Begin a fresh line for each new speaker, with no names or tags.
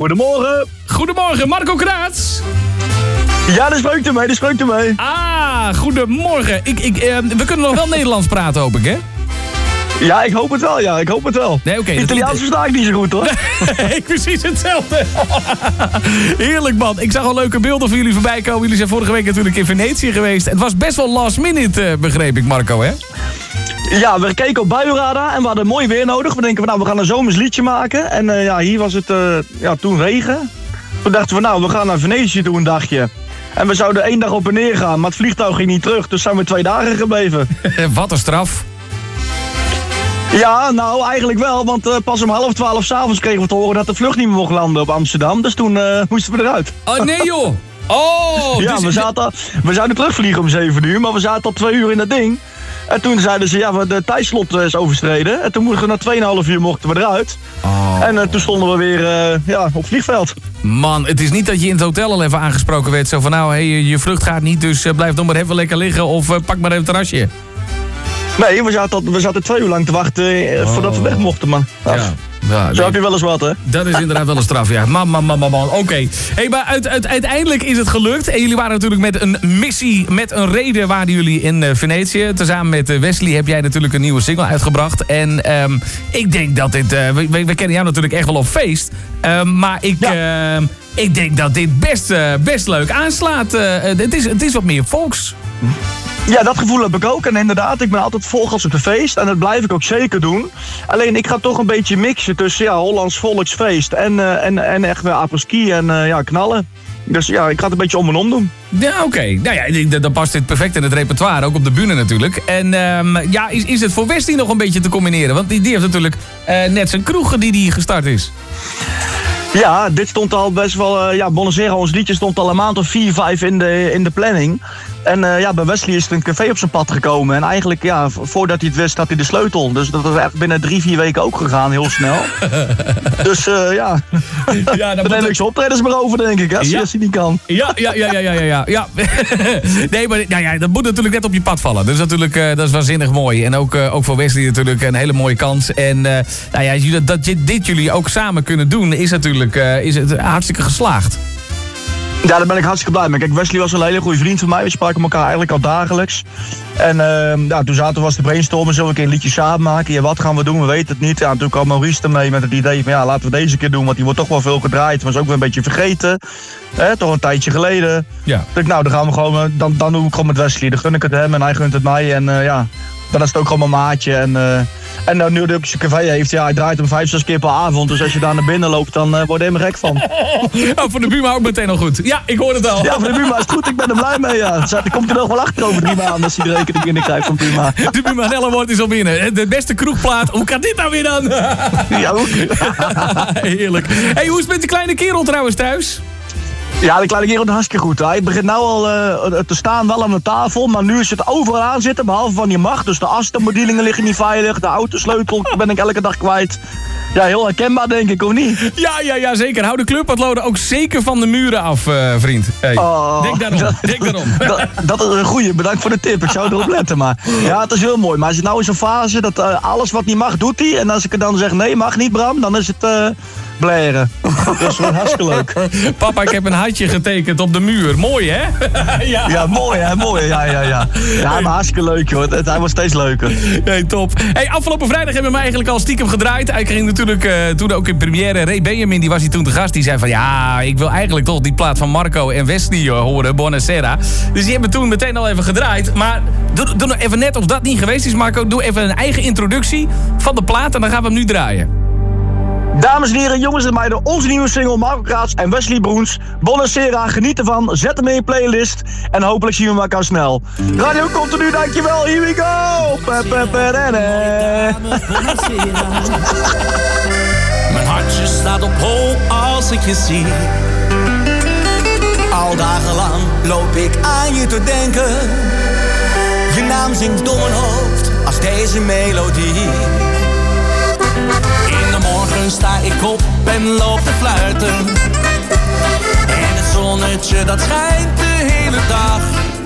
Goedemorgen.
Goedemorgen, Marco Kraats.
Ja, die spreekt ermee.
Ah, goedemorgen. We kunnen nog wel Nederlands praten, hoop ik, hè?
Ja, ik hoop het wel.
Nee, oké.
Italiaans versta ik niet zo goed, hoor.
Ik precies hetzelfde. Heerlijk, man. Ik zag al leuke beelden van jullie voorbij komen. Jullie zijn vorige week natuurlijk in Venetië geweest. Het was best wel last minute, begreep ik, Marco, hè?
Ja, we keken op buienradar en we hadden mooi weer nodig. We denken, we gaan een zomers liedje maken. En hier was het toen regen. Toen dachten we, we gaan naar Venetië toe een dagje. En we zouden 1 dag op en neer gaan, maar het vliegtuig ging niet terug. Dus zijn we 2 dagen gebleven.
Wat een straf.
Ja, nou eigenlijk wel, want pas om 11:30 s'avonds kregen we te horen dat de vlucht niet meer mocht landen op Amsterdam. Dus toen moesten we eruit.
Oh, nee joh! Oh!
Ja,
dus
we zouden terugvliegen om 7 uur, maar we zaten al 2 uur in dat ding. En toen zeiden ze, de tijdslot is overschreden. En toen mochten we na 2,5 uur mochten we eruit.
Oh.
En toen stonden we weer op het vliegveld.
Man, het is niet dat je in het hotel al even aangesproken werd. Zo van, je vlucht gaat niet, dus blijf dan maar even lekker liggen. Of pak maar even een terrasje.
Nee, we zaten 2 uur lang te wachten voordat we weg mochten, man. Ja, zo heb je wel eens wat, hè?
Dat is inderdaad wel een straf, ja. Man. Oké. Hey, maar uiteindelijk is het gelukt. En jullie waren natuurlijk met een missie, met een reden waren jullie in Venetië. Tezamen met Wesley heb jij natuurlijk een nieuwe single uitgebracht. En ik denk dat dit... we kennen jou natuurlijk echt wel op feest. Maar ik denk dat dit best leuk aanslaat. Het is wat meer volks.
Ja, dat gevoel heb ik ook. En inderdaad, ik ben altijd volgas op de feest. En dat blijf ik ook zeker doen. Alleen, ik ga toch een beetje mixen tussen Hollands volksfeest en echt weer apres-ski en knallen. Dus ja, ik ga het een beetje om en om doen.
Ja, oké. Nou ja, ik denk, dan past dit perfect in het repertoire, ook op de bühne natuurlijk. En is het voor Wesley nog een beetje te combineren? Want die heeft natuurlijk net zijn kroeg die gestart is.
Ja, dit stond al best wel... Bonacera, ons liedje stond al een maand of 4, 5 in de planning. En bij Wesley is er een café op zijn pad gekomen. En eigenlijk, voordat hij het wist, had hij de sleutel. Dus dat is echt binnen 3, 4 weken ook gegaan, heel snel. Dus
dan
neem ik zijn optredens maar over, denk ik, als hij niet kan.
Ja. Nee, maar dat moet natuurlijk net op je pad vallen. Dus natuurlijk, dat is waanzinnig mooi. En ook voor Wesley natuurlijk een hele mooie kans. En dat dit jullie ook samen kunnen doen, is natuurlijk het hartstikke geslaagd.
Ja, daar ben ik hartstikke blij mee. Kijk, Wesley was een hele goede vriend van mij. We spraken elkaar eigenlijk al dagelijks. En toen was de brainstormen, zullen we een liedje samen maken? Ja, wat gaan we doen? We weten het niet. Ja, toen kwam Maurice ermee met het idee van laten we deze keer doen, want die wordt toch wel veel gedraaid. Was ook weer een beetje vergeten. Toch een tijdje geleden. Ja. Dus dan gaan we gewoon, dan doe ik gewoon met Wesley. Dan gun ik het hem en hij gunt het mij. En dan is het ook gewoon mijn maatje. En nu hij ook zijn café heeft, hij draait hem 5, 6 keer per avond. Dus als je daar naar binnen loopt, dan word je helemaal gek van.
Voor de Buma ook meteen al goed. Ja, ik hoor het al.
Ja, voor de Buma is het goed. Ik ben er blij mee, ja. Dan komt er nog wel achter over 3 maanden als hij de rekening binnenkrijgt van Buma.
De Buma Nellenwoord is al binnen. De beste kroegplaat. Hoe kan dit nou weer dan?
Ja, ook.
Heerlijk. Hey, hoe is het met die kleine kerel trouwens thuis?
Ja, de kleine kerel is hartstikke goed. Hij begint nou al te staan wel aan de tafel, maar nu is het overal aan zitten, behalve van die macht. Dus de asbedieningen liggen niet veilig, de autosleutel ben ik elke dag kwijt. Ja, heel herkenbaar denk ik, of niet?
Ja, zeker. Hou de kleurpotloden ook zeker van de muren af, vriend. Hey. Denk daarom.
Dat is een goeie, bedankt voor de tip. Ik zou erop letten, maar ja, het is heel mooi. Maar hij zit nou in zo'n fase dat alles wat niet mag, doet hij. En als ik er dan zeg, nee, mag niet, Bram, dan is het... blaren. Dat is gewoon hartstikke leuk.
Papa, ik heb een hartje getekend op de muur. Mooi, hè?
Ja, mooi, hè? Mooi. Ja, maar hartstikke leuk, joh. Hij wordt steeds leuker.
Hey, top. Hey, afgelopen vrijdag hebben we hem eigenlijk al stiekem gedraaid. Hij ging natuurlijk toen ook in première. Ray Benjamin, die was hier toen te gast. Die zei van, ik wil eigenlijk toch die plaat van Marco en Wesley horen, Bonacera. Dus die hebben toen meteen al even gedraaid. Maar doe nog even net of dat niet geweest is, Marco. Doe even een eigen introductie van de plaat en dan gaan we hem nu draaien.
Dames en heren, jongens en meiden, onze nieuwe single Marco Kraats en Wesley Broens. Bonacera, geniet ervan, zet hem in je playlist en hopelijk zien we elkaar snel. Radio Continu, dankjewel, here we go!
Mijn hartje staat op hol als ik je zie. Al dagenlang loop ik aan je te denken. Je naam zingt door mijn hoofd als deze melodie. In de morgen sta ik op en loop te fluiten. En het zonnetje dat schijnt de hele dag.